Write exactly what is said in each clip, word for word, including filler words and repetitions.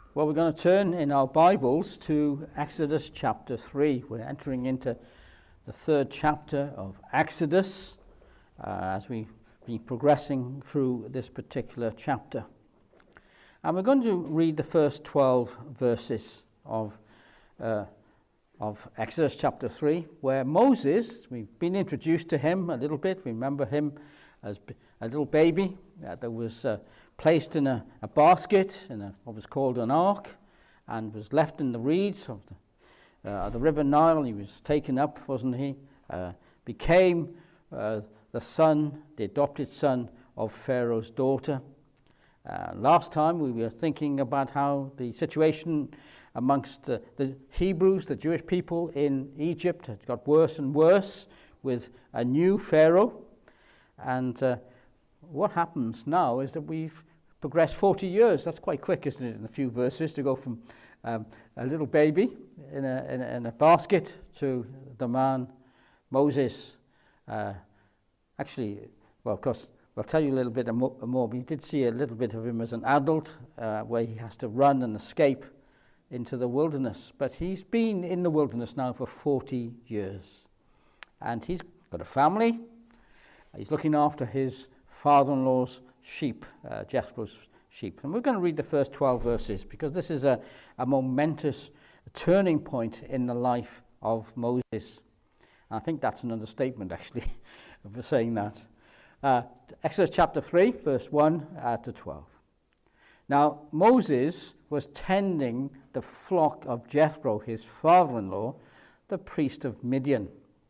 Well, we're going to turn in our Bibles to Exodus chapter three. We're entering into the third chapter of Exodus uh, as we be progressing through this particular chapter. And we're going to read the first twelve verses of, uh, of Exodus chapter three, where Moses, we've been introduced to him a little bit. Remember him as a little baby uh, that was uh, placed in a, a basket in a, what was called an ark, and was left in the reeds of the, uh, the river Nile. He was taken up, wasn't he? Uh, became uh, the son, the adopted son of Pharaoh's daughter. Uh, last time we were thinking about how the situation amongst uh, the Hebrews, the Jewish people in Egypt, had got worse and worse with a new Pharaoh. And uh, what happens now is that we've progressed forty years. That's quite quick, isn't it, in a few verses, to go from um, a little baby in a, in a, in a basket to the man, Moses. Uh, actually, well, of course, I'll tell you a little bit more. We did see a little bit of him as an adult, uh, where he has to run and escape into the wilderness. But he's been in the wilderness now for forty years. And he's got a family. He's looking after his father-in-law's sheep, uh, Jethro's sheep. And we're going to read the first twelve verses, because this is a, a momentous turning point in the life of Moses. And I think that's an understatement, actually, for saying that. Uh, Exodus chapter three, verse one uh, to twelve. Now, Moses was tending the flock of Jethro, his father-in-law, the priest of Midian.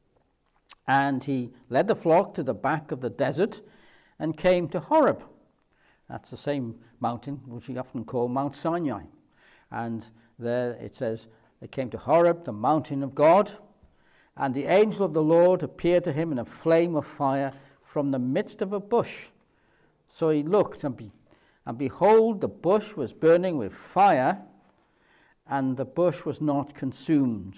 And he led the flock to the back of the desert and came to Horeb. That's the same mountain which we often call Mount Sinai. And there it says, they came to Horeb, the mountain of God, and the angel of the Lord appeared to him in a flame of fire from the midst of a bush. So he looked, and, be, and behold, the bush was burning with fire, and the bush was not consumed.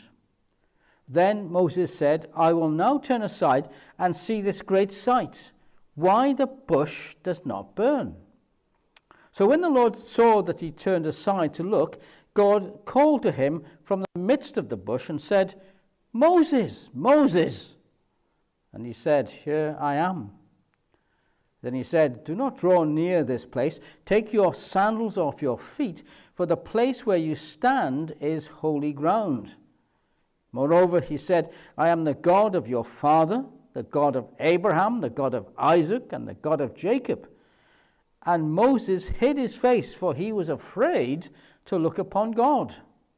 Then Moses said, I will now turn aside and see this great sight, why the bush does not burn. So when the Lord saw that he turned aside to look, God called to him from the midst of the bush and said, Moses, Moses. And he said, Here I am. Then he said, Do not draw near this place. Take your sandals off your feet, for the place where you stand is holy ground. Moreover, he said, I am the God of your father, the God of Abraham, the God of Isaac, and the God of Jacob. And Moses hid his face, for he was afraid to look upon God.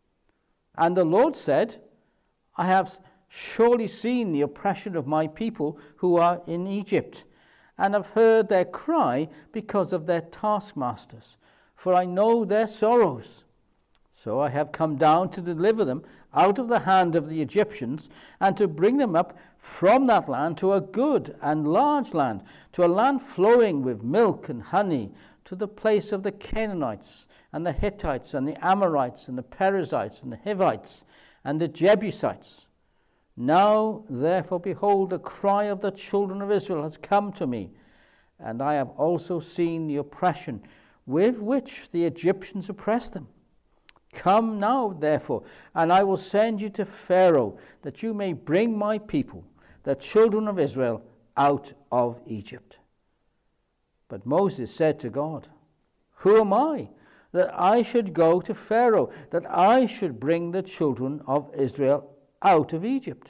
And the Lord said, I have surely seen the oppression of my people who are in Egypt, and have heard their cry because of their taskmasters, for I know their sorrows. So I have come down to deliver them out of the hand of the Egyptians, and to bring them up from that land to a good and large land, to a land flowing with milk and honey, to the place of the Canaanites, and the Hittites, and the Amorites, and the Perizzites, and the Hivites, and the Jebusites. Now, therefore, behold, the cry of the children of Israel has come to me, and I have also seen the oppression with which the Egyptians oppressed them. Come now, therefore, and I will send you to Pharaoh, that you may bring my people, the children of Israel, out of Egypt. But Moses said to God, Who am I, that I should go to Pharaoh, that I should bring the children of Israel out of Egypt?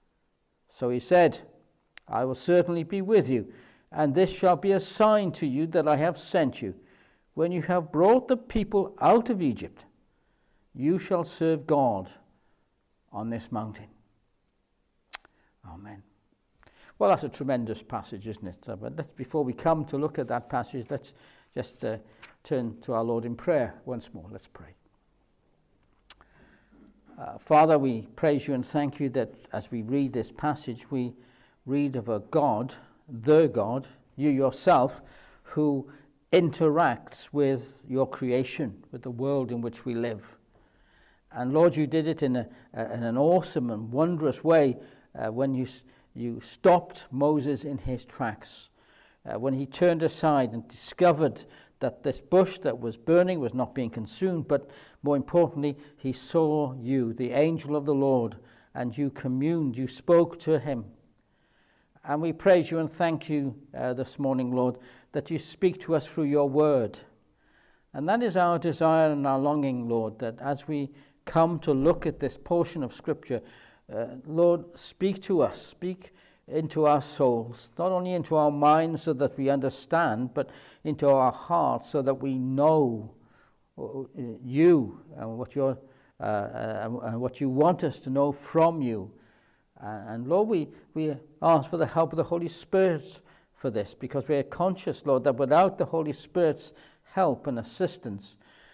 So he said, I will certainly be with you, and this shall be a sign to you that I have sent you. When you have brought the people out of Egypt, you shall serve God on this mountain. Amen. Well, that's a tremendous passage, isn't it? Uh, but let's, before we come to look at that passage, let's just uh, turn to our Lord in prayer once more. Let's pray. Uh, Father, we praise you and thank you that as we read this passage, we read of a God, the God, you yourself, who interacts with your creation, with the world in which we live. And Lord, you did it in, a, uh, in an awesome and wondrous way uh, when you, you stopped Moses in his tracks, uh, when he turned aside and discovered that this bush that was burning was not being consumed, but more importantly, he saw you, the angel of the Lord, and you communed, you spoke to him. And we praise you and thank you uh, this morning, Lord, that you speak to us through your word. And that is our desire and our longing, Lord, that as we come to look at this portion of Scripture, uh, Lord, speak to us, speak into our souls, not only into our minds so that we understand, but into our hearts so that we know you and what you're, uh, uh, and what you want us to know from you. Uh, and Lord, we, we ask for the help of the Holy Spirit for this, because we are conscious, Lord, that without the Holy Spirit's help and assistance,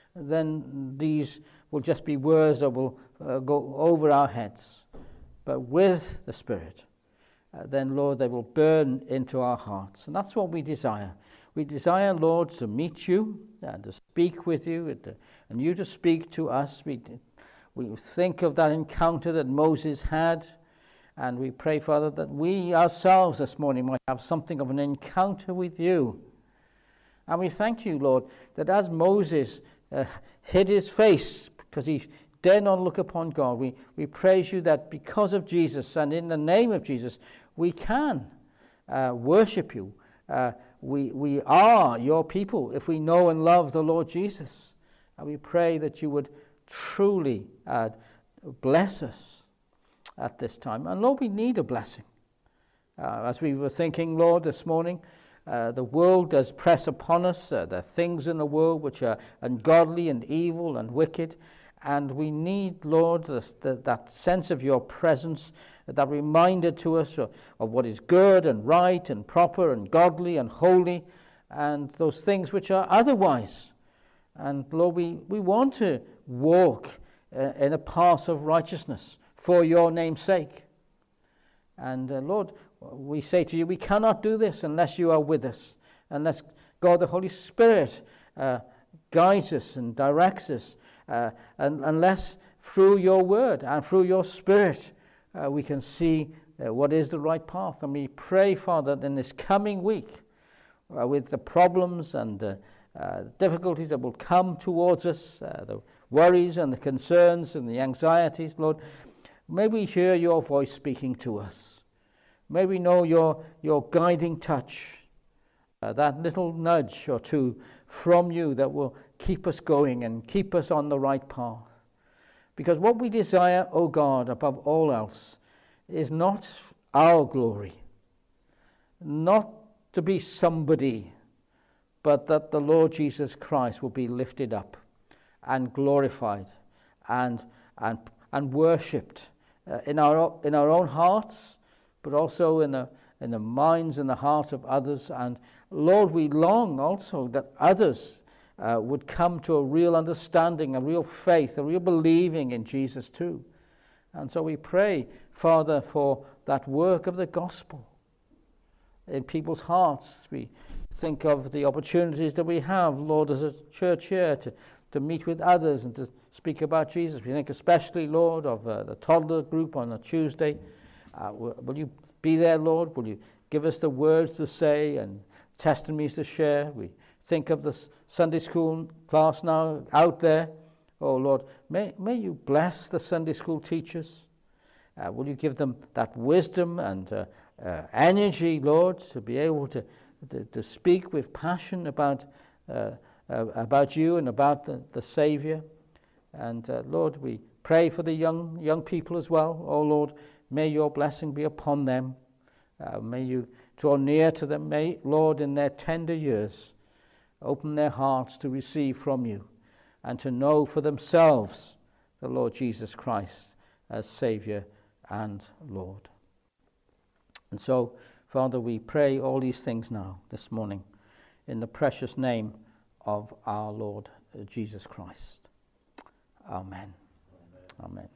then these will just be words that will uh, go over our heads. But with the Spirit, uh, then, Lord, they will burn into our hearts. And that's what we desire. We desire, Lord, to meet you and to speak with you, and, to, and you to speak to us. We, we think of that encounter that Moses had, and we pray, Father, that we ourselves this morning might have something of an encounter with you. And we thank you, Lord, that as Moses uh, hid his face because he dared not look upon God, we, we praise you that because of Jesus and in the name of Jesus, we can uh, worship you. Uh, we, we are your people if we know and love the Lord Jesus. And we pray that you would truly uh, bless us at this time. And Lord, we need a blessing. Uh, as we were thinking, Lord, this morning, uh, the world does press upon us. Uh, there are things in the world which are ungodly and evil and wicked. And we need, Lord, this, the, that sense of your presence, that reminder to us of, of what is good and right and proper and godly and holy, and those things which are otherwise. And Lord, we, we want to walk uh, in a path of righteousness for your name's sake. And uh, Lord, we say to you, we cannot do this unless you are with us, unless God the Holy Spirit uh, guides us and directs us, uh, and unless through your word and through your Spirit uh, we can see uh, what is the right path. And we pray, Father, that in this coming week, uh, with the problems and the uh, difficulties that will come towards us, uh, the worries and the concerns and the anxieties, Lord, may we hear your voice speaking to us. May we know your, your guiding touch, uh, that little nudge or two from you that will keep us going and keep us on the right path. Because what we desire, O God, above all else, is not our glory, not to be somebody, but that the Lord Jesus Christ will be lifted up and glorified and, and, and worshipped uh, in our, in our own hearts, but also in the, in the minds and the hearts of others. And Lord, we long also that others uh, would come to a real understanding, a real faith, a real believing in Jesus too. And so we pray, Father, for that work of the gospel in people's hearts. We think of the opportunities that we have, Lord, as a church here to, to meet with others and to speak about Jesus. We think especially, Lord, of uh, the toddler group on a Tuesday. Uh, will, will you be there, Lord? Will you give us the words to say and testimonies to share? We think of the Sunday school class now out there. Oh, Lord, may, may you bless the Sunday school teachers. Uh, will you give them that wisdom and uh, uh, energy, Lord, to be able to, to, to speak with passion about, uh, uh, about you and about the, the Savior. And, uh, Lord, we pray for the young, young people as well. Oh, Lord, may your blessing be upon them. Uh, may you draw near to them. May, Lord, in their tender years, open their hearts to receive from you and to know for themselves the Lord Jesus Christ as Savior and Lord. And so, Father, we pray all these things now, this morning, in the precious name of our Lord Jesus Christ. Amen. Amen. Amen.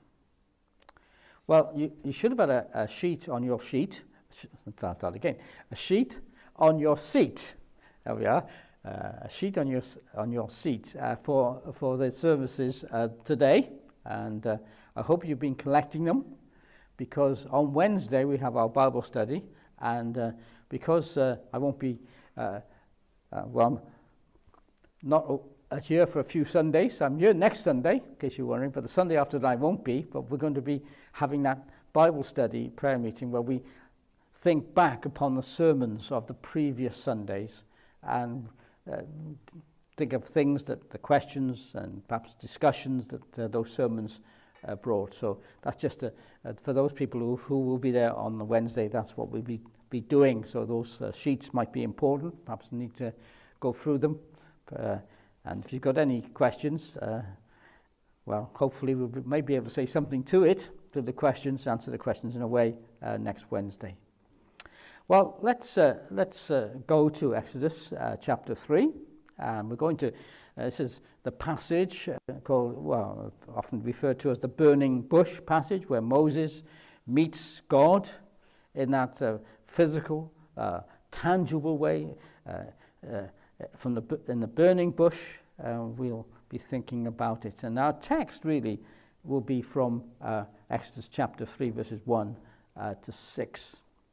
Well, you, you should have had a, a sheet on your sheet. Start that again. A sheet on your seat. There we are. Uh, a sheet on your on your seat uh, for for the services uh, today, and uh, I hope you've been collecting them, because on Wednesday we have our Bible study, and uh, because uh, I won't be uh, uh, well, not uh, here for a few Sundays. I'm here next Sunday, in case you're wondering, but the Sunday after that I won't be, but we're going to be having that Bible study prayer meeting where we think back upon the sermons of the previous Sundays and uh, think of things that the questions and perhaps discussions that uh, those sermons uh, brought. So that's just a, uh, for those people who, who will be there on the Wednesday, that's what we'll be, be doing. So those uh, sheets might be important, perhaps you need to go through them. Uh, and if you've got any questions, uh, well, hopefully we we'll may be able to say something to it, to the questions, answer the questions in a way uh, next Wednesday. Well, let's uh, let's uh, go to Exodus uh, chapter three. Um, we're going to, uh, this is the passage uh, called, well, often referred to as the burning bush passage, where Moses meets God in that uh, physical, uh, tangible way. Uh, uh, from the in the burning bush, uh, we'll be thinking about it. And our text really will be from uh, Exodus chapter three, verses one uh, to six.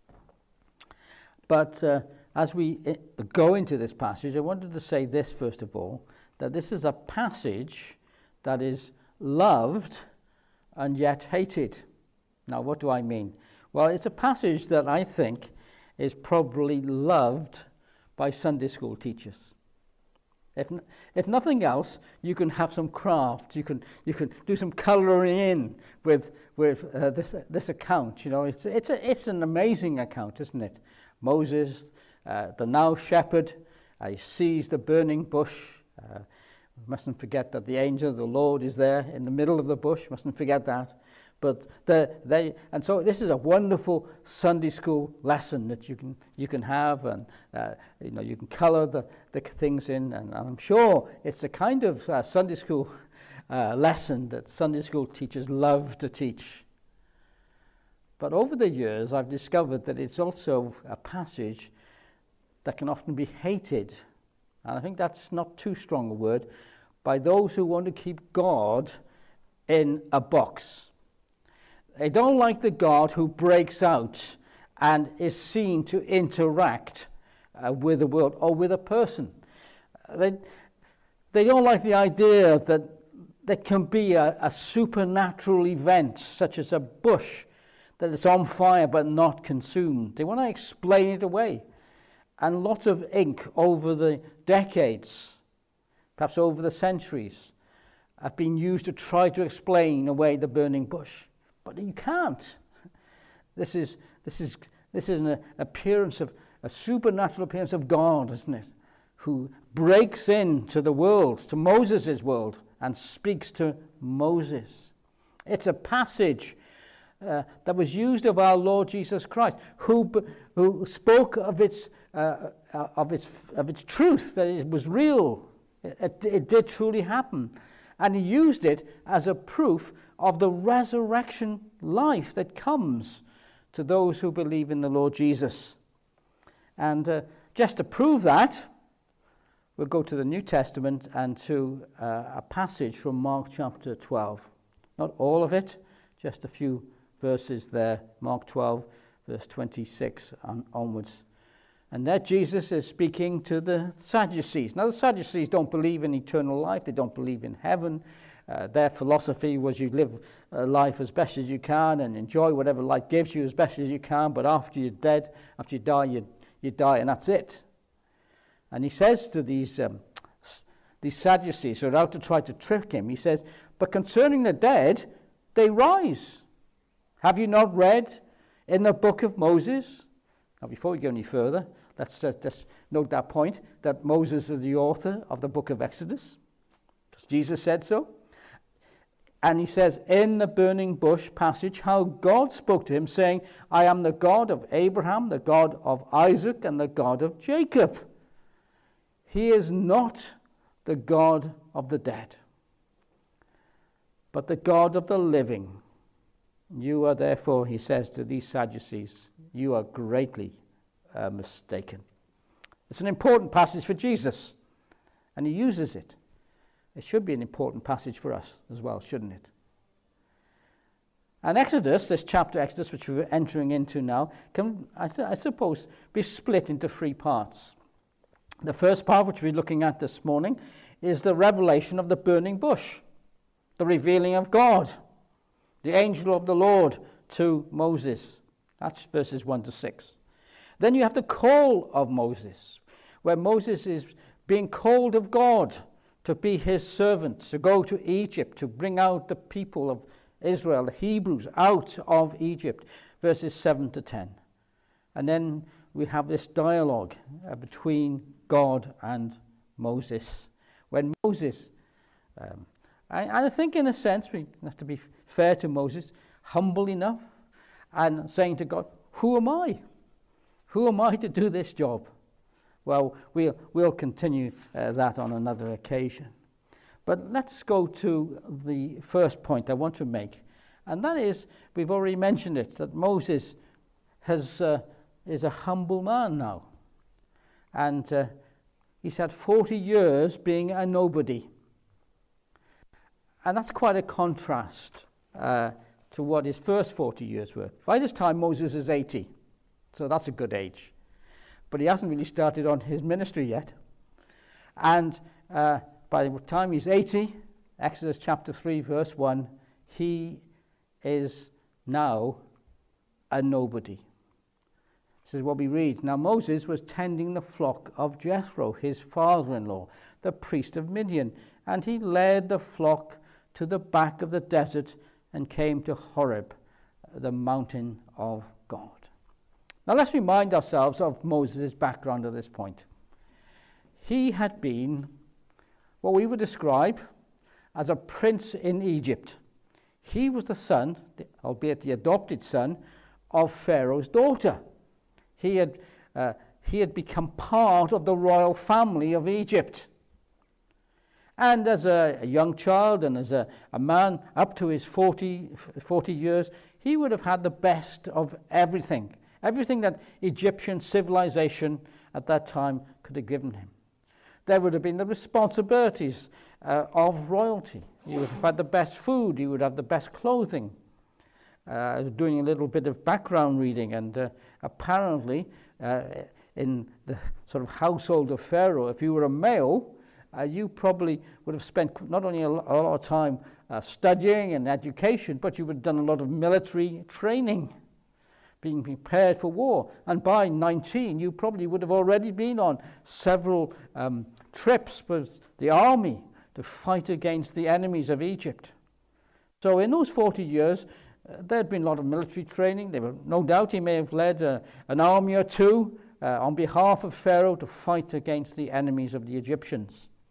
But uh, as we go into this passage, I wanted to say this first of all, that this is a passage that is loved and yet hated. Now, what do I mean? Well, it's a passage that I think is probably loved by Sunday school teachers. If if nothing else, you can have some craft. You can you can do some colouring in with with uh, this this account. You know, it's it's a, it's an amazing account, isn't it? Moses, uh, the now shepherd, uh, he sees the burning bush. Uh, mustn't forget that the angel of the Lord is there in the middle of the bush. Mustn't forget that. But the, they and so this is a wonderful Sunday school lesson that you can you can have, and uh, you know you can colour the, the things in, and, and I'm sure it's a kind of uh, Sunday school uh, lesson that Sunday school teachers love to teach. But over the years, I've discovered that it's also a passage that can often be hated, and I think that's not too strong a word, by those who want to keep God in a box. They don't like the God who breaks out and is seen to interact uh, with the world or with a person. They, they don't like the idea that there can be a, a supernatural event, such as a bush that is on fire but not consumed. They want to explain it away. And lots of ink over the decades, perhaps over the centuries, have been used to try to explain away the burning bush. But you can't. This is this is this is an appearance of a supernatural appearance of God, isn't it? Who breaks into the world, to Moses' world, and speaks to Moses. It's a passage uh, that was used of our Lord Jesus Christ, who who spoke of its uh, of its of its truth, that it was real. It, it did truly happen, and he used it as a proof of the resurrection life that comes to those who believe in the Lord Jesus. And uh, just to prove that, we'll go to the New Testament and to uh, a passage from Mark chapter twelve. Not all of it, just a few verses there. Mark twelve, verse twenty-six on, onwards. And there Jesus is speaking to the Sadducees. Now the Sadducees don't believe in eternal life. They don't believe in heaven. Uh, their philosophy was you live uh, life as best as you can and enjoy whatever life gives you as best as you can, but after you're dead, after you die, you, you die and that's it. And he says to these, um, these Sadducees who are out to try to trick him, he says, but concerning the dead, they rise. Have you not read in the book of Moses? Now before we go any further, let's uh, just note that point, that Moses is the author of the book of Exodus, because Jesus said so. And he says in the burning bush passage how God spoke to him, saying, I am the God of Abraham, the God of Isaac, and the God of Jacob. He is not the God of the dead, but the God of the living. You are therefore, he says to these Sadducees, you are greatly uh, mistaken. It's an important passage for Jesus, and he uses it. It should be an important passage for us as well, shouldn't it? And Exodus, this chapter Exodus, which we're entering into now, can, I, th- I suppose, be split into three parts. The first part, which we're looking at this morning, is the revelation of the burning bush, the revealing of God, the angel of the Lord to Moses. That's verses one to six. Then you have the call of Moses, where Moses is being called of God to be his servant, to go to Egypt, to bring out the people of Israel, the Hebrews, out of Egypt, verses seven to ten. And then we have this dialogue uh, between God and Moses. When Moses, um, and I think in a sense, we have to be fair to Moses, humble enough, and saying to God, who am I? Who am I to do this job? Well, we'll, we'll continue uh, that on another occasion. But let's go to the first point I want to make. And that is, we've already mentioned it, that Moses has, uh, is a humble man now. And uh, he's had forty years being a nobody. And that's quite a contrast uh, to what his first forty years were. By this time, Moses is eighty. So that's a good age. But he hasn't really started on his ministry yet. And uh, by the time he's eighty, Exodus chapter three, verse one, he is now a nobody. This is what we read. Now Moses was tending the flock of Jethro, his father-in-law, the priest of Midian, and he led the flock to the back of the desert and came to Horeb, the mountain of God. Now let's remind ourselves of Moses' background at this point. He had been what we would describe as a prince in Egypt. He was the son, albeit the adopted son, of Pharaoh's daughter. He had, uh, he had become part of the royal family of Egypt. And as a, a young child and as a, a man up to his forty, forty years, he would have had the best of everything. Everything that Egyptian civilization at that time could have given him. There would have been the responsibilities uh, of royalty. He would have had the best food. He would have the best clothing. Uh, I was doing a little bit of background reading, and uh, apparently uh, in the sort of household of Pharaoh, if you were a male, uh, you probably would have spent not only a lot, a lot of time uh, studying and education, but you would have done a lot of military training, being prepared for war. And by nineteen, you probably would have already been on several um, trips with the army to fight against the enemies of Egypt. So in those forty years, uh, there had been a lot of military training. There were, no doubt he may have led uh, an army or two uh, on behalf of Pharaoh to fight against the enemies of the Egyptians.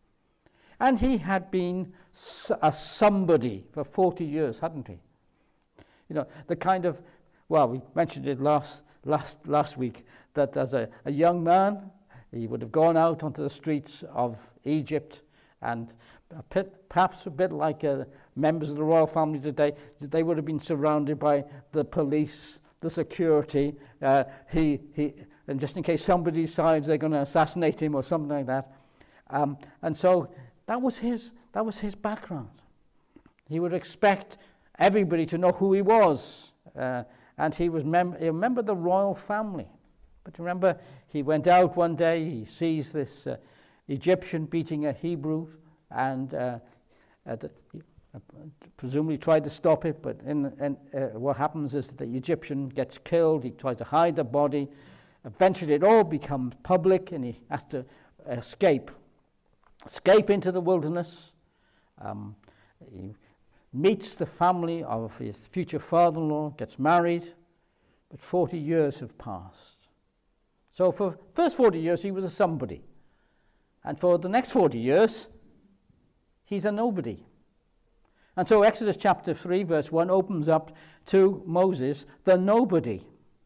And he had been a somebody for forty years, hadn't he? You know, the kind of, well, we mentioned it last last last week, that as a, a young man, he would have gone out onto the streets of Egypt, and a bit, perhaps a bit like uh, members of the royal family today, they would have been surrounded by the police, the security, uh, he, he, and just in case somebody decides they're going to assassinate him or something like that. Um, and so that was his that was his background. He would expect everybody to know who he was. Uh, And he was mem- he remembered the royal family. But remember, he went out one day, he sees this uh, Egyptian beating a Hebrew, and uh, uh, the, he uh, presumably tried to stop it, but in, in, uh, what happens is that the Egyptian gets killed, he tries to hide the body. Eventually it all becomes public, and he has to escape. Escape into the wilderness. Um, he meets the family of his future father-in-law, gets married, but forty years have passed. So for the first forty years, he was a somebody. And for the next forty years, he's a nobody. And so Exodus chapter three, verse one, opens up to Moses, the nobody.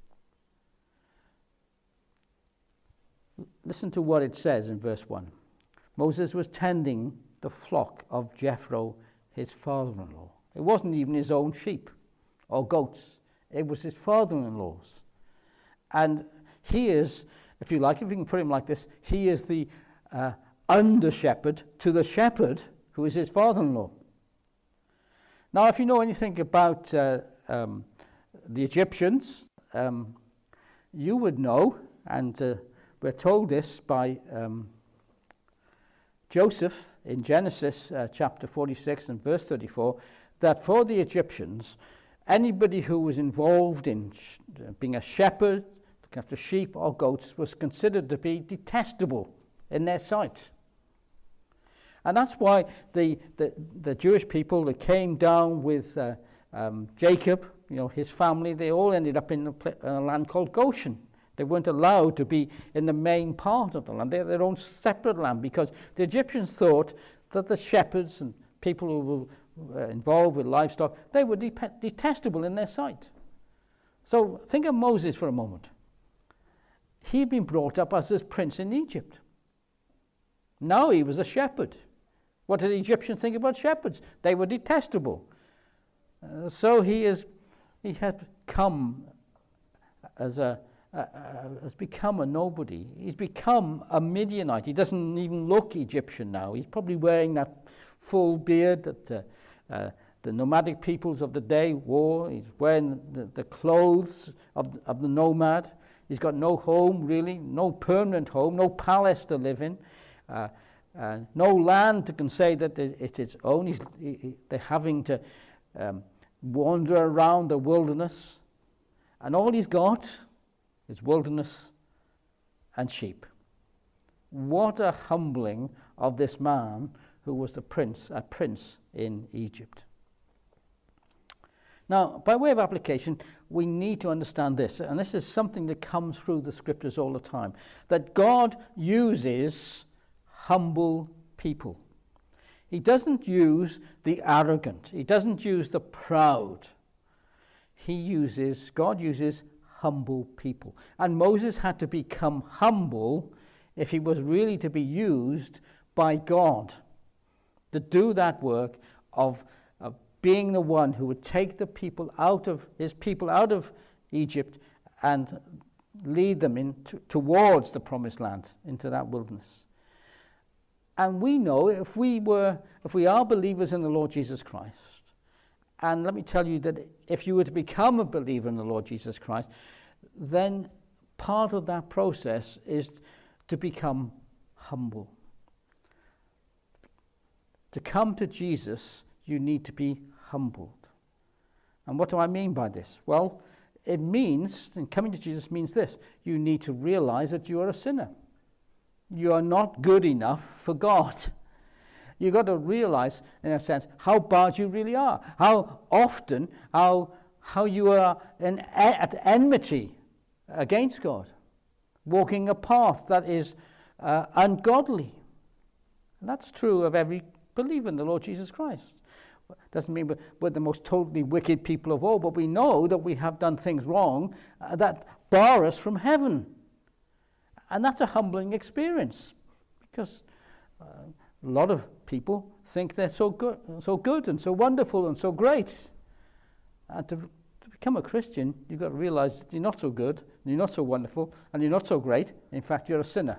Listen to what it says in verse one. Moses was tending the flock of Jethro, his father-in-law. It wasn't even his own sheep or goats. It was his father-in-law's. And he is, if you like, if you can put him like this, he is the uh, under-shepherd to the shepherd who is his father-in-law. Now, if you know anything about uh, um, the Egyptians, um, you would know, and uh, we're told this by um, Joseph in Genesis uh, chapter forty-six and verse thirty-four, that for the Egyptians, anybody who was involved in sh- being a shepherd, looking after sheep or goats, was considered to be detestable in their sight. And that's why the, the, the Jewish people that came down with uh, um, Jacob, you know, his family, they all ended up in a, pl- a land called Goshen. They weren't allowed to be in the main part of the land. They had their own separate land because the Egyptians thought that the shepherds and people who were uh, involved with livestock, they were de- detestable in their sight. So think of Moses for a moment. He'd been brought up as this prince in Egypt. Now he was a shepherd. What did the Egyptians think about shepherds? They were detestable. Uh, so he is, he had come as a, a, a has become a nobody. He's become a Midianite. He doesn't even look Egyptian now. He's probably wearing that full beard that uh, uh, the nomadic peoples of the day wore. He's wearing the, the clothes of the, of the nomad. He's got no home really, no permanent home, no palace to live in. Uh, Uh, no land to can say that it's its own. He's, he, they're having to um, wander around the wilderness, and all he's got is wilderness and sheep. What a humbling of this man who was the prince, a prince in Egypt. Now, by way of application, we need to understand this, and this is something that comes through the scriptures all the time, that God uses humble people. He doesn't use the arrogant. He doesn't use the proud. He uses, God uses humble people. And Moses had to become humble if he was really to be used by God to do that work of, of being the one who would take the people out of, his people out of Egypt and lead them in to, towards the promised land, into that wilderness. And we know if we were, if we are believers in the Lord Jesus Christ, and let me tell you that if you were to become a believer in the Lord Jesus Christ, then part of that process is to become humble. To come to Jesus, you need to be humbled. And what do I mean by this? Well, it means, and coming to Jesus means this: you need to realize that you are a sinner. You are not good enough for God. You've got to realize, in a sense, how bad you really are. How often, how, how you are in, at enmity against God. Walking a path that is uh, ungodly. And that's true of every believer in the Lord Jesus Christ. Doesn't mean we're, we're the most totally wicked people of all, but we know that we have done things wrong uh, that bar us from heaven. And that's a humbling experience, because uh, a lot of people think they're so good, so good and so wonderful and so great. And to, to become a Christian, you've got to realize that you're not so good, and you're not so wonderful, and you're not so great. In fact, you're a sinner.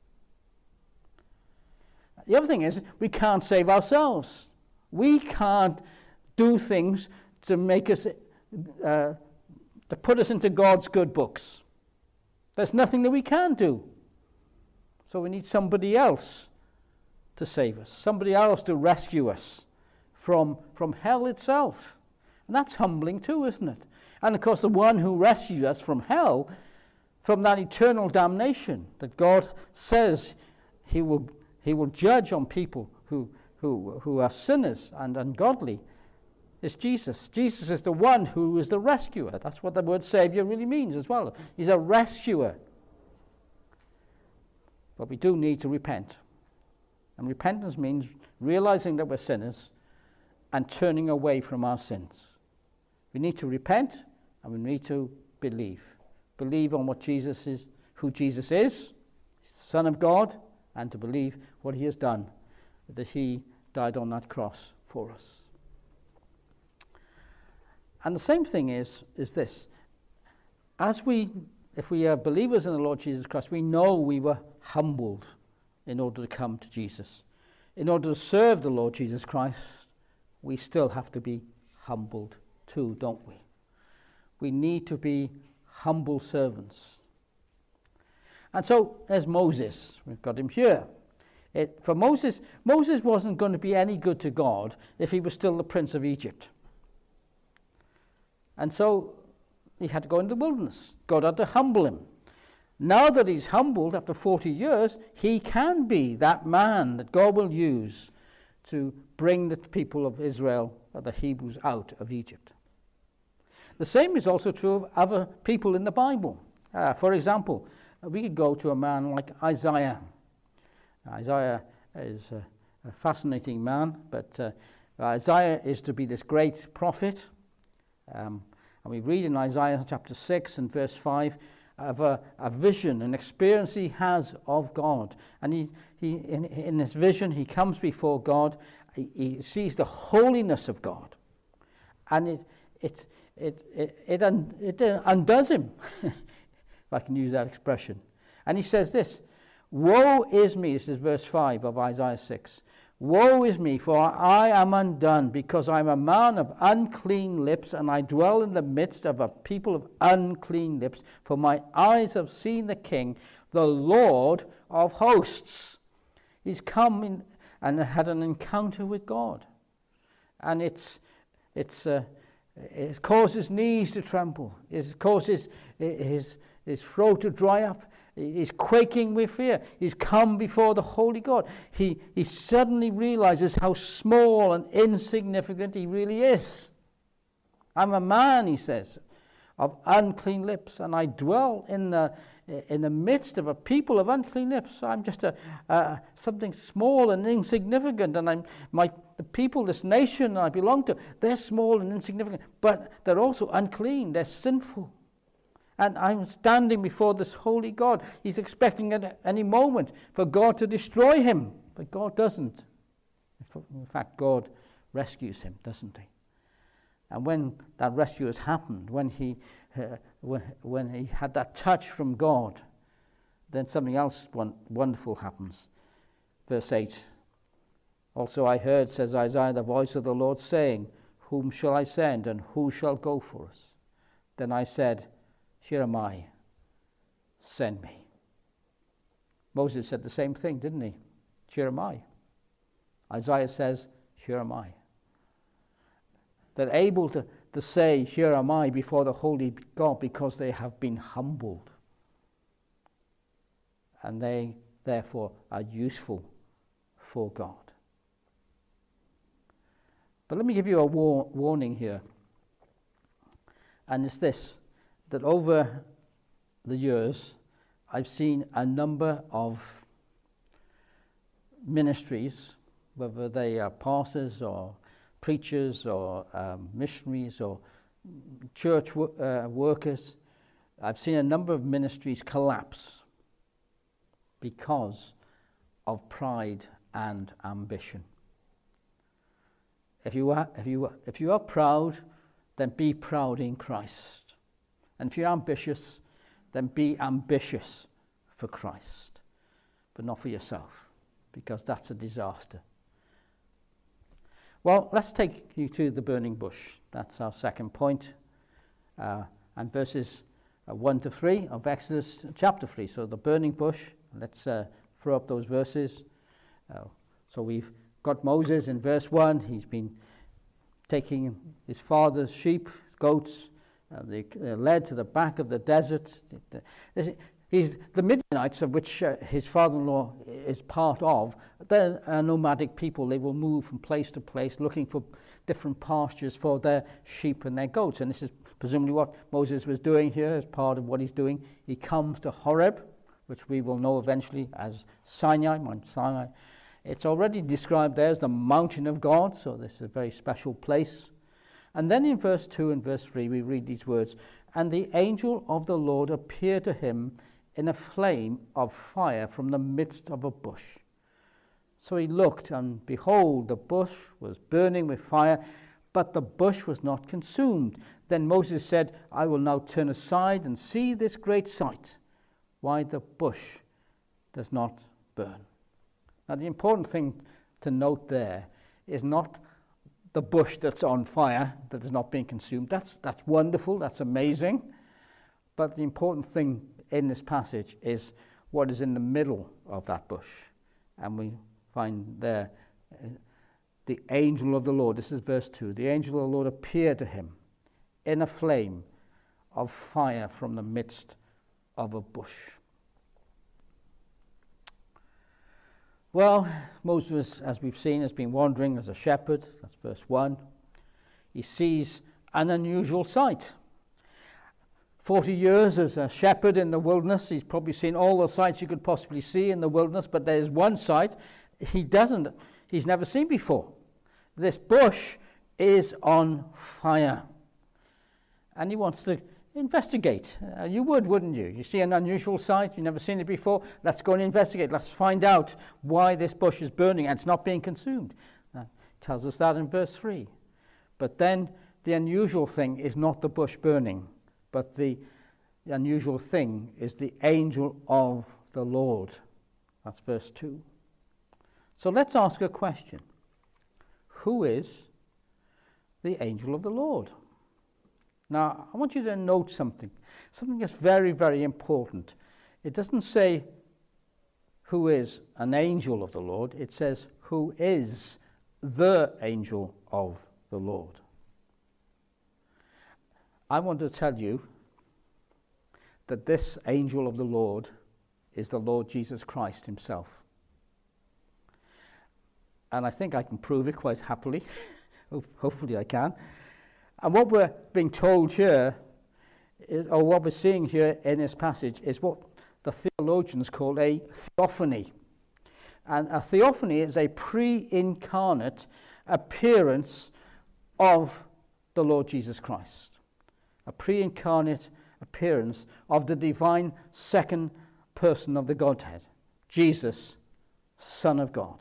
The other thing is, we can't save ourselves. We can't do things to make us, uh, to put us into God's good books. There's nothing that we can do. So we need somebody else to save us, somebody else to rescue us from, from hell itself. And that's humbling too, isn't it? And of course, the one who rescued us from hell, from that eternal damnation that God says he will, he will judge on people who, who, who are sinners and ungodly, is Jesus. Jesus is the one who is the rescuer. That's what the word Savior really means as well. He's a rescuer. But we do need to repent. And repentance means realizing that we're sinners and turning away from our sins. We need to repent, and we need to believe. Believe on what Jesus is, who Jesus is, He's the Son of God, and to believe what he has done, that he died on that cross for us. And the same thing is, is this. As we, if we are believers in the Lord Jesus Christ, we know we were humbled in order to come to Jesus. In order to serve the Lord Jesus Christ, we still have to be humbled too, don't we? We need to be humble servants. And so there's Moses. We've got him here. It, for Moses, Moses wasn't going to be any good to God if he was still the prince of Egypt. And so he had to go into the wilderness. God had to humble him. Now that he's humbled after forty years, he can be that man that God will use to bring the people of Israel, or the Hebrews, out of Egypt. The same is also true of other people in the Bible. Uh, for example, we could go to a man like Isaiah. Isaiah is a, a fascinating man, but uh, Isaiah is to be this great prophet. Um, and we read in Isaiah chapter six and verse five of a, a vision, an experience he has of God. And he, he in, in this vision, he comes before God, he, he sees the holiness of God. And it it it it, it, un, it undoes him, if I can use that expression. And he says this, "Woe is me," this is verse five of Isaiah six, "Woe is me, for I am undone, because I am a man of unclean lips, and I dwell in the midst of a people of unclean lips, for my eyes have seen the King, the Lord of hosts." He's come in and had an encounter with God. And it's it's uh, it caused his knees to tremble. It caused his, his, his throat to dry up. He's quaking with fear. He's come before the holy God. He, he suddenly realizes how small and insignificant he really is. "I'm a man," he says, "of unclean lips, and I dwell in the in the midst of a people of unclean lips. I'm just a uh, something small and insignificant, and I'm my the people, this nation I belong to, they're small and insignificant, but they're also unclean. They're sinful. And I'm standing before this holy God. He's expecting at any moment for God to destroy him. But God doesn't. In fact, God rescues him, doesn't he? And when that rescue has happened, when he, uh, when, when he had that touch from God, then something else wonderful happens. Verse eight. "Also I heard," says Isaiah, "the voice of the Lord saying, Whom shall I send, and who shall go for us? Then I said, Here am I, send me." Moses said the same thing, didn't he? Here am I. Isaiah says, here am I. They're able to, to say, here am I, before the holy God, because they have been humbled. And they, therefore, are useful for God. But let me give you a war- warning here. And it's this. That over the years, I've seen a number of ministries, whether they are pastors or preachers or um, missionaries or church wo- uh, workers, I've seen a number of ministries collapse because of pride and ambition. If you are, if you are, if you are proud, then be proud in Christ. And if you're ambitious, then be ambitious for Christ, but not for yourself, because that's a disaster. Well, let's take you to the burning bush. That's our second point. Uh, and verses uh, one to three of Exodus chapter three. So the burning bush, let's uh, throw up those verses. Uh, so we've got Moses in verse one. He's been taking his father's sheep, goats. Uh, they uh, led to the back of the desert. He's, the Midianites, of which uh, his father-in-law is part of, they're a nomadic people. They will move from place to place looking for different pastures for their sheep and their goats. And this is presumably what Moses was doing here as part of what he's doing. He comes to Horeb, which we will know eventually as Sinai, Mount Sinai. It's already described there as the mountain of God, so this is a very special place. And then in verse two and verse three, we read these words, "And the angel of the Lord appeared to him in a flame of fire from the midst of a bush. So he looked, and behold, the bush was burning with fire, but the bush was not consumed. Then Moses said, I will now turn aside and see this great sight, why the bush does not burn." Now the important thing to note there is not the bush that's on fire, that is not being consumed. That's, that's wonderful, that's amazing. But the important thing in this passage is what is in the middle of that bush. And we find there uh, the angel of the Lord. This is verse two. The angel of the Lord appeared to him in a flame of fire from the midst of a bush. Well, Moses, as we've seen, has been wandering as a shepherd. That's verse one. He sees an unusual sight. Forty years as a shepherd in the wilderness, he's probably seen all the sights you could possibly see in the wilderness, but there's one sight he doesn't, he's never seen before. This bush is on fire. And he wants to investigate. Uh, you would, wouldn't you? You see an unusual sight, you've never seen it before, let's go and investigate. Let's find out why this bush is burning and it's not being consumed. That tells us that in verse three. But then the unusual thing is not the bush burning, but the unusual thing is the angel of the Lord. That's verse two. So let's ask a question. Who is the angel of the Lord? Now, I want you to note something. Something that's very, very important. It doesn't say who is an angel of the Lord. It says who is the angel of the Lord. I want to tell you that this angel of the Lord is the Lord Jesus Christ himself. And I think I can prove it quite happily. Hopefully I can. And what we're being told here, is, or what we're seeing here in this passage, is what the theologians call a theophany. And a theophany is a pre-incarnate appearance of the Lord Jesus Christ. A pre-incarnate appearance of the divine second person of the Godhead, Jesus, Son of God.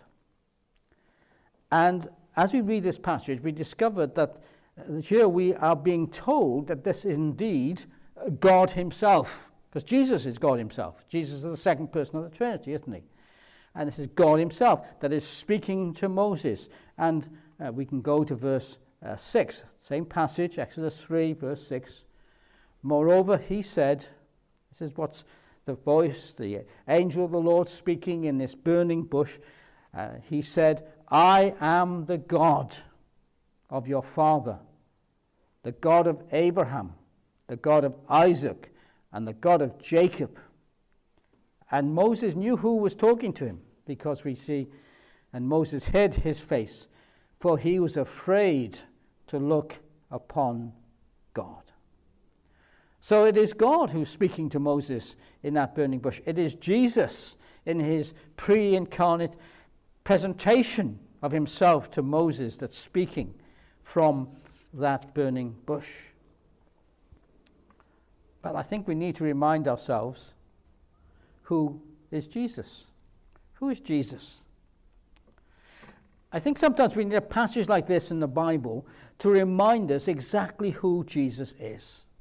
And as we read this passage, we discovered that here we are being told that this is indeed God himself, because Jesus is God himself. Jesus is the second person of the Trinity, isn't he? And this is God himself that is speaking to Moses. And uh, we can go to verse uh, six, same passage, Exodus three, verse six. Moreover, he said, this is what's the voice, the angel of the Lord speaking in this burning bush. Uh, he said, I am the God of your father, the God of Abraham, the God of Isaac, and the God of Jacob. And Moses knew who was talking to him, because we see, and Moses hid his face, for he was afraid to look upon God. So it is God who's speaking to Moses in that burning bush. It is Jesus in his pre-incarnate presentation of himself to Moses that's speaking from that burning bush. But I think we need to remind ourselves, who is Jesus? Who is Jesus? I think sometimes we need a passage like this in the Bible to remind us exactly who Jesus is.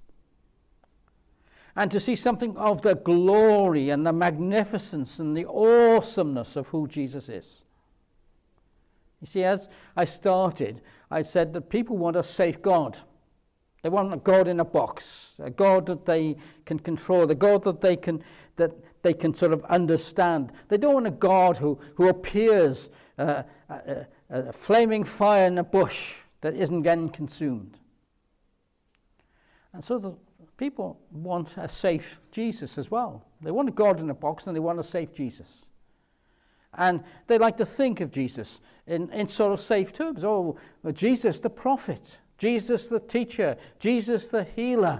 And to see something of the glory and the magnificence and the awesomeness of who Jesus is. You see, as I started, I said that people want a safe God. They want a God in a box, a God that they can control, the God that they can that they can sort of understand. They don't want a God who, who appears uh, a, a, a flaming fire in a bush that isn't getting consumed. And so the people want a safe Jesus as well. They want a God in a box and they want a safe Jesus. And they like to think of Jesus in, in sort of safe terms. Oh, well, Jesus the prophet, Jesus the teacher, Jesus the healer,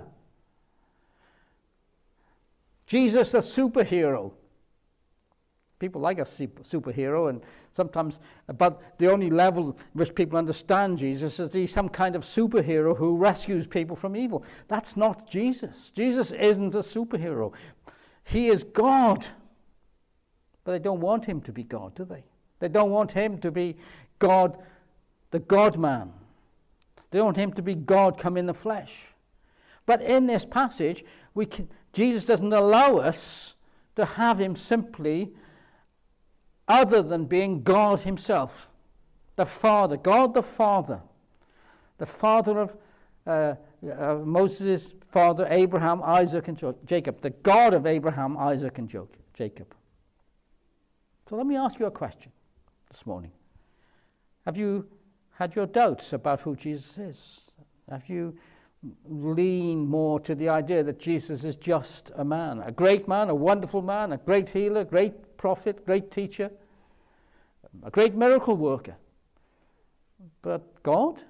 Jesus the superhero. People like a superhero, and sometimes, but the only level which people understand Jesus is he's some kind of superhero who rescues people from evil. That's not Jesus. Jesus isn't a superhero. He is God. But they don't want him to be God, do they? They don't want him to be God, the God-man. They want him to be God come in the flesh. But in this passage, we can, Jesus doesn't allow us to have him simply other than being God himself. The Father, God the Father. The Father of uh, uh, Moses' father, Abraham, Isaac, and Jacob. The God of Abraham, Isaac, and Jacob. So let me ask you a question this morning. Have you had your doubts about who Jesus is? Have you leaned more to the idea that Jesus is just a man, a great man, a wonderful man, a great healer, great prophet, great teacher, a great miracle worker? But God?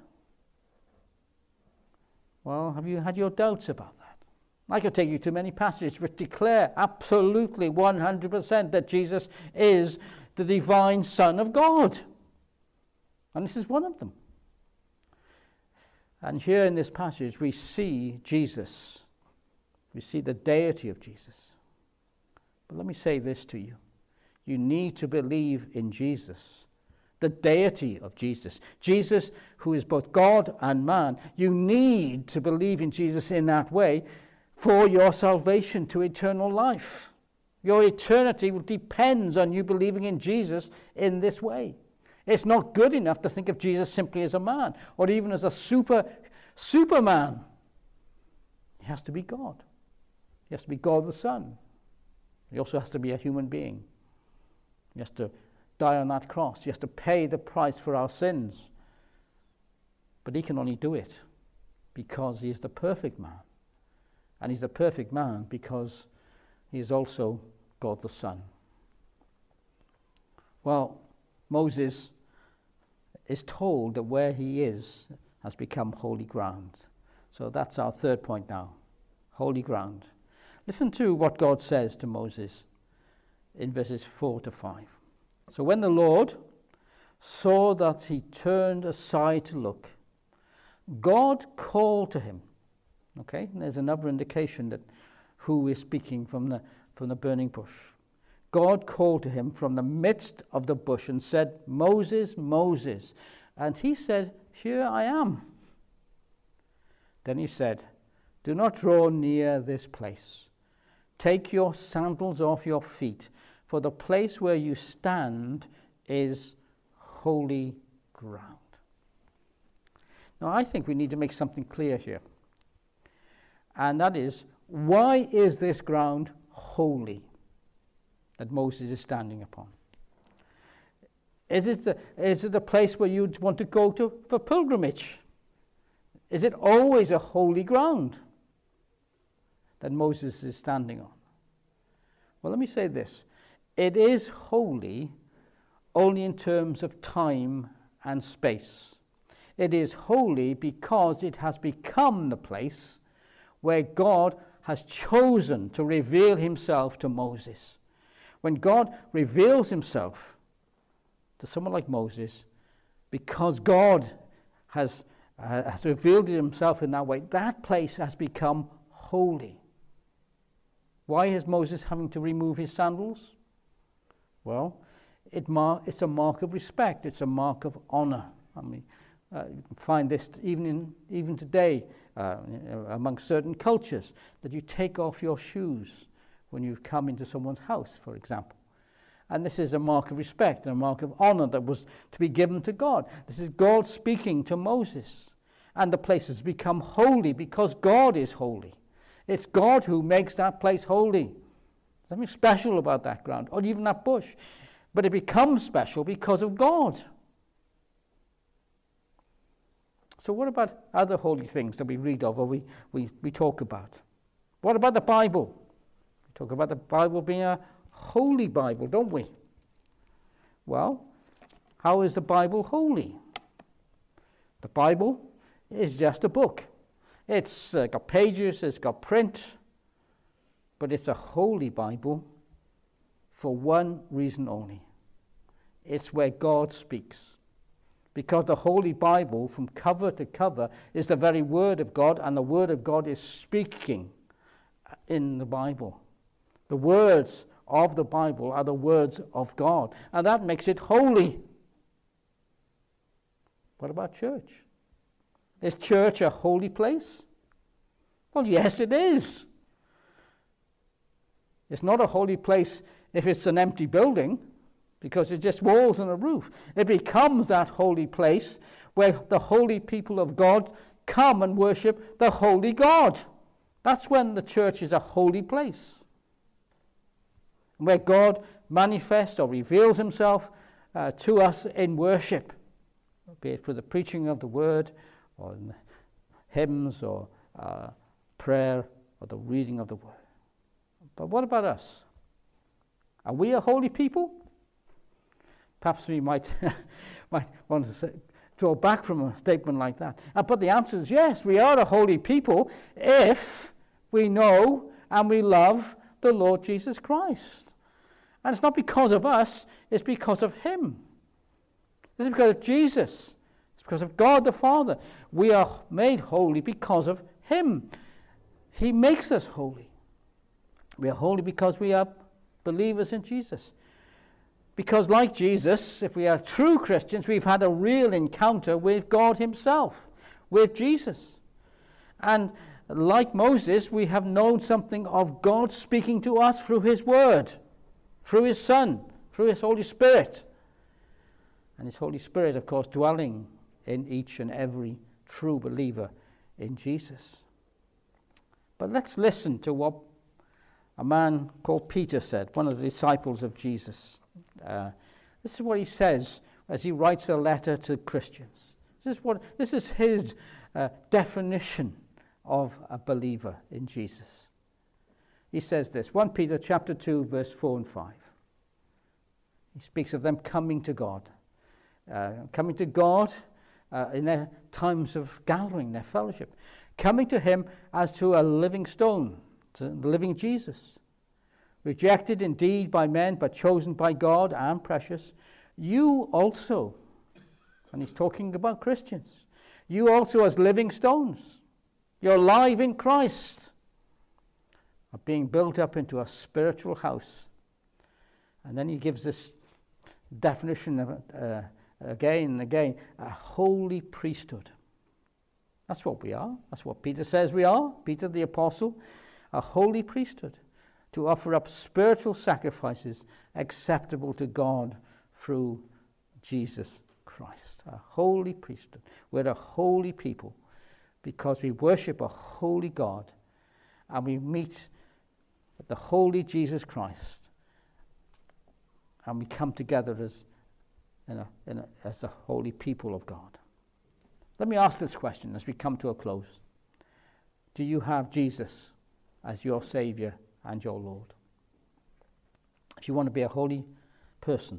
Well, have you had your doubts about that? I could take you to many passages which declare absolutely one hundred percent that Jesus is the divine Son of God. And this is one of them. And here in this passage we see Jesus. We see the deity of Jesus. But let me say this to you. You need to believe in Jesus, the deity of Jesus. Jesus, who is both God and man. You need to believe in Jesus in that way for your salvation to eternal life. Your eternity depends on you believing in Jesus in this way. It's not good enough to think of Jesus simply as a man or even as a super superman. He has to be God. He has to be God the Son. He also has to be a human being. He has to die on that cross. He has to pay the price for our sins. But he can only do it because he is the perfect man. And he's the perfect man because he is also God the Son. Well, Moses is told that where he is has become holy ground. So that's our third point now, holy ground. Listen to what God says to Moses in verses four to five. So when the Lord saw that he turned aside to look, God called to him. Okay, and there's another indication that who is speaking from the from the burning bush. God called to him from the midst of the bush and said, Moses, Moses. And he said, here I am. Then he said, do not draw near this place. Take your sandals off your feet, for the place where you stand is holy ground. Now, I think we need to make something clear here. And that is, why is this ground holy that Moses is standing upon? Is it the, is it a place where you'd want to go to for pilgrimage? Is it always a holy ground that Moses is standing on? Well, let me say this. It is holy only in terms of time and space. It is holy because it has become the place where God has chosen to reveal himself to Moses. When God reveals himself to someone like Moses, because God has, uh, has revealed himself in that way, that place has become holy. Why is Moses having to remove his sandals? Well, it mar- it's a mark of respect. It's a mark of honor. I mean, uh, you can find this even in, even today uh, among certain cultures, that you take off your shoes when you come into someone's house, for example. And this is a mark of respect and a mark of honor that was to be given to God. This is God speaking to Moses. And the place has become holy because God is holy. It's God who makes that place holy. There's something special about that ground, or even that bush. But it becomes special because of God. So what about other holy things that we read of or we, we, we talk about? What about the Bible? We talk about the Bible being a holy Bible, don't we? Well, how is the Bible holy? The Bible is just a book. It's uh, got pages, it's got print, but it's a holy Bible for one reason only. It's where God speaks. Because the Holy Bible, from cover to cover, is the very Word of God, and the Word of God is speaking in the Bible. The words of the Bible are the words of God, and that makes it holy. What about church? Is church a holy place? Well, yes, it is. It's not a holy place if it's an empty building, because it's just walls and a roof. It becomes that holy place where the holy people of God come and worship the holy God. That's when the church is a holy place. where God manifests or reveals himself uh, to us in worship, be it for the preaching of the word, or in hymns, or uh, prayer, or the reading of the word. But what about us? Are we a holy people? Perhaps we might, might want to say, draw back from a statement like that. Uh, but the answer is yes, we are a holy people if we know and we love the Lord Jesus Christ. And it's not because of us, it's because of him. This is because of Jesus. It's because of God the Father. We are made holy because of him. He makes us holy. We are holy because we are believers in Jesus. Because like Jesus, if we are true Christians, we've had a real encounter with God himself, with Jesus. And like Moses, we have known something of God speaking to us through his word, through his Son, through his Holy Spirit. And his Holy Spirit, of course, dwelling in each and every true believer in Jesus. But let's listen to what a man called Peter said, one of the disciples of Jesus. Uh, this is what he says as he writes a letter to Christians. This is what this is his uh, definition of a believer in Jesus. He says this, First Peter chapter two, verse four and five. He speaks of them coming to God, uh, coming to God uh, in their times of gathering, their fellowship, coming to him as to a living stone, to the living Jesus. Rejected indeed by men, but chosen by God and precious. You also, and he's talking about Christians, you also as living stones, you're alive in Christ, are being built up into a spiritual house. And then he gives this definition of uh, again and again, a holy priesthood. That's what we are. That's what Peter says we are, Peter the apostle, a holy priesthood, to offer up spiritual sacrifices acceptable to God through Jesus Christ. A holy priesthood. We're a holy people because we worship a holy God and we meet the holy Jesus Christ and we come together as, in a, in a, as the holy people of God. Let me ask this question as we come to a close. Do you have Jesus as your Savior and your Lord? If you want to be a holy person,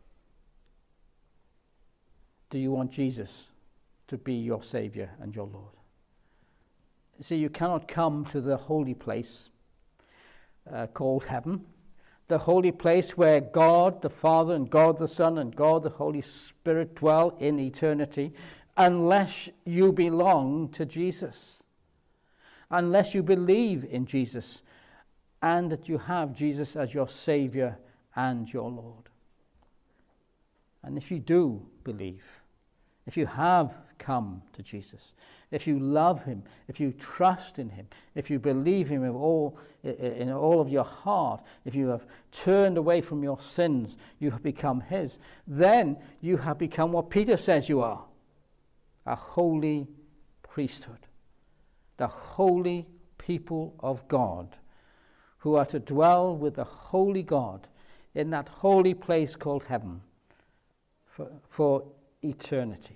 do you want Jesus to be your Savior and your Lord? See, you cannot come to the holy place uh, called heaven, the holy place where God the Father and God the Son and God the Holy Spirit dwell in eternity, unless you belong to Jesus, unless you believe in Jesus, and that you have Jesus as your Savior and your Lord. And if you do believe, if you have come to Jesus, if you love him, if you trust in him, if you believe him with all, in all of your heart, if you have turned away from your sins, you have become his, then you have become what Peter says you are, a holy priesthood, the holy people of God, who are to dwell with the holy God in that holy place called heaven for, for eternity.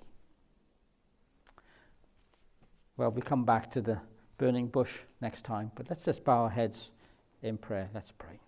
Well, we come back to the burning bush next time, but let's just bow our heads in prayer. Let's pray.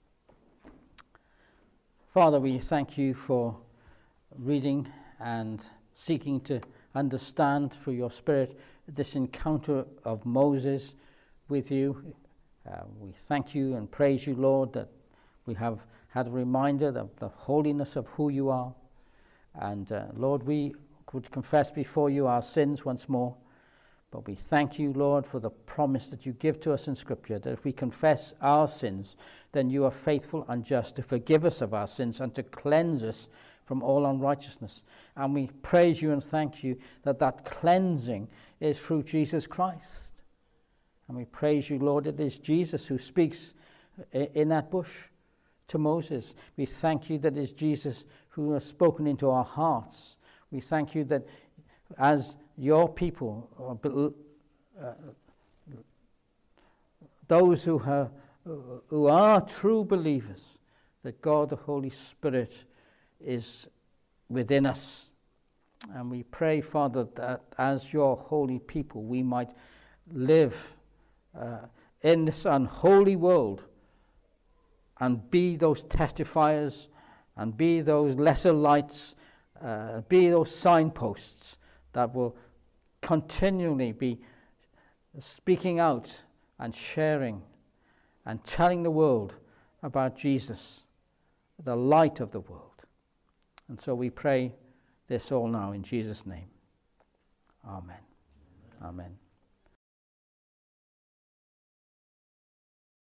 Father, we thank you for reading and seeking to understand through your Spirit this encounter of Moses with you. Uh, we thank you and praise you, Lord, that we have had a reminder of the holiness of who you are. And uh, Lord, we could confess before you our sins once more. But we thank you, Lord, for the promise that you give to us in Scripture, that if we confess our sins, then you are faithful and just to forgive us of our sins and to cleanse us from all unrighteousness. And we praise you and thank you that that cleansing is through Jesus Christ. And we praise you, Lord, it is Jesus who speaks in that bush to Moses. We thank you that it is Jesus who has spoken into our hearts. We thank you that as your people, uh, those who, have, who are true believers, that God the Holy Spirit is within us. And we pray, Father, that as your holy people we might live uh, in this unholy world and be those testifiers and be those lesser lights, uh, be those signposts that will continually be speaking out and sharing and telling the world about Jesus, the light of the world. And so we pray this all now in Jesus' name. Amen. Amen.